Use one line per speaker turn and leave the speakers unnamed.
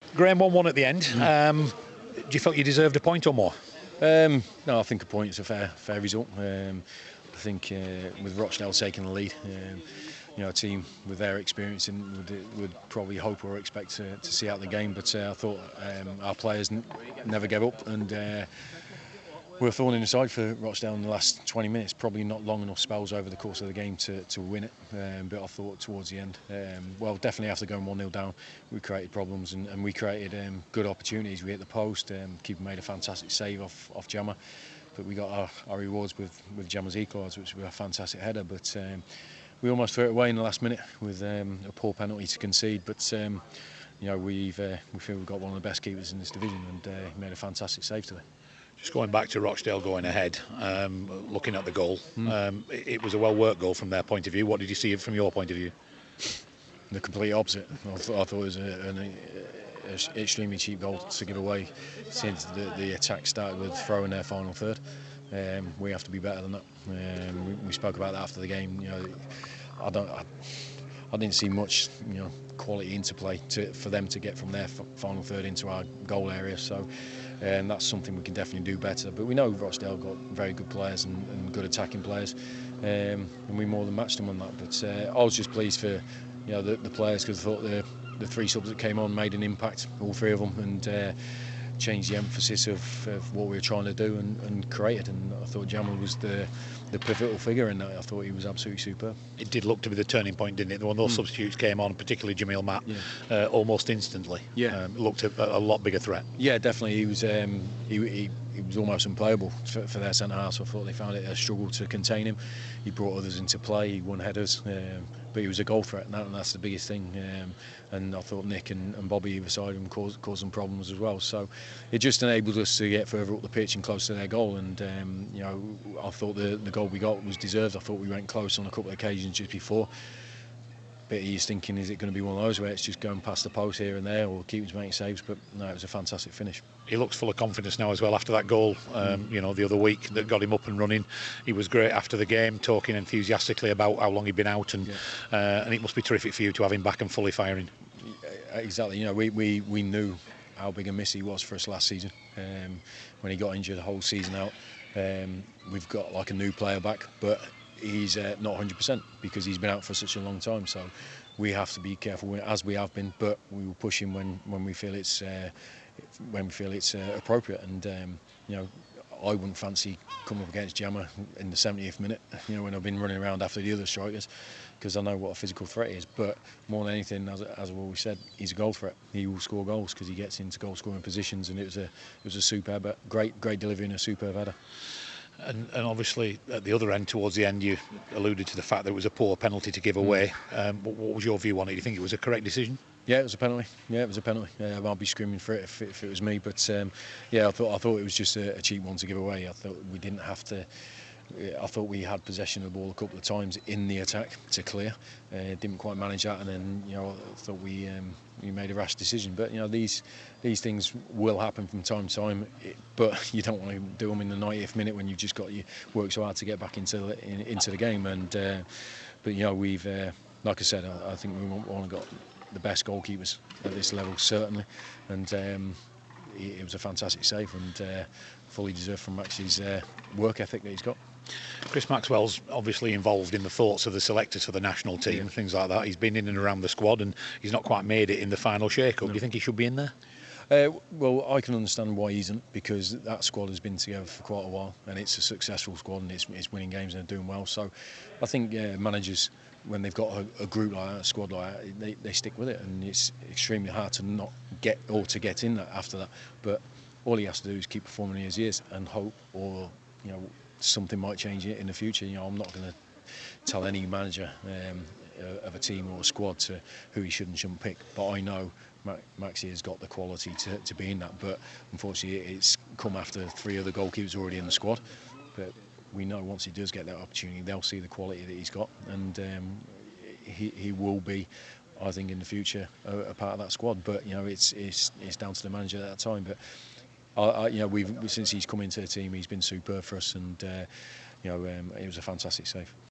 Graham, 1-1 at the end. Do you feel you deserved a point or more?
No, I think a point is a fair result. I think with Rochdale taking the lead, a team with their experience would probably hope or expect to see out the game. But I thought our players never gave up, and we were thorn in the side for Rochdale in the last 20 minutes. Probably not long enough spells over the course of the game to win it. But I thought towards the end, definitely after going 1-0 down, we created problems and we created good opportunities. We hit the post. Keeper made a fantastic save off Jammer. But we got our rewards with Jammer's equaliser, which was a fantastic header. But we almost threw it away in the last minute with a poor penalty to concede. But we feel we've got one of the best keepers in this division, and he made a fantastic save today.
Just going back to Rochdale going ahead, looking at the goal, it was a well-worked goal from their point of view. What did you see from your point of view?
The complete opposite. I thought it was an extremely cheap goal to give away since the attack started with throwing their final third. We have to be better than that. We spoke about that after the game. I didn't see much quality interplay for them to get from their final third into our goal area. So. And that's something we can definitely do better. But we know Rochdale got very good players and good attacking players, and we more than matched them on that. But I was just pleased for the players, because I thought the three subs that came on made an impact, all three of them, and changed the emphasis of what we were trying to do and created. And I thought Jammer was the pivotal figure in that. I thought he was absolutely superb.
It did look to be the turning point, didn't it? When those substitutes came on, particularly Jamil Matt, almost instantly. Looked a lot bigger threat.
Yeah, definitely. He was almost unplayable for their centre half. I thought they found it a struggle to contain him. He brought others into play. He won headers, but he was a goal threat, and that's the biggest thing. And I thought Nick and Bobby either side of him caused them problems as well. So it just enabled us to get further up the pitch and close to their goal. And I thought the goal we got was deserved. I thought we went close on a couple of occasions just before. But he's thinking, is it going to be one of those where it's just going past the post here and there, or keepers making saves? But no, it was a fantastic finish.
He looks full of confidence now as well after that goal, the other week that got him up and running. He was great after the game, talking enthusiastically about how long he'd been out, and it must be terrific for you to have him back and fully firing.
Exactly. We knew how big a miss he was for us last season. When he got injured the whole season out, we've got like a new player back, but he's not 100% because he's been out for such a long time. So we have to be careful, as we have been, but we will push him when we feel it's appropriate. And I wouldn't fancy coming up against Jammer in the 70th minute, when I've been running around after the other strikers, because I know what a physical threat he is. But more than anything, as I've always said, he's a goal threat. He will score goals because he gets into goal scoring positions, and it was a superb, great delivery and a superb header.
And obviously at the other end, towards the end, you alluded to the fact that it was a poor penalty to give away. What was your view on it? Do you think it was a correct decision?
Yeah, it was a penalty. I'd be screaming for it if it was me. But I thought it was just a cheap one to give away. I thought we didn't have to. I thought we had possession of the ball a couple of times in the attack to clear. Didn't quite manage that, and then I thought we made a rash decision. But these things will happen from time to time. But you don't want to do them in the 90th minute when you've just got you work so hard to get back into the game. And but we've like I said, I think we've only got the best goalkeepers at this level, certainly. And it was a fantastic save, and fully deserved from Max's work ethic that he's got.
Chris Maxwell's obviously involved in the thoughts of the selectors for the national team, things like that. He's been in and around the squad, and he's not quite made it in the final shake-up. Do you think he should be in there?
Well, I can understand why he isn't, because that squad has been together for quite a while, and it's a successful squad, and it's winning games and they're doing well. So I think managers, when they've got a group like that, a squad like that, they stick with it, and it's extremely hard to not get or to get in that after that. But all he has to do is keep performing as he is and hope, or something might change in the future. I'm not going to tell any manager of a team or a squad to who he should and shouldn't pick, but I know Maxi has got the quality to be in that. But unfortunately, it's come after three other goalkeepers already in the squad. But we know once he does get that opportunity, they'll see the quality that he's got, and he will be, I think, in the future a part of that squad. But it's down to the manager at that time. But since he's come into the team, he's been superb for us, and it was a fantastic save.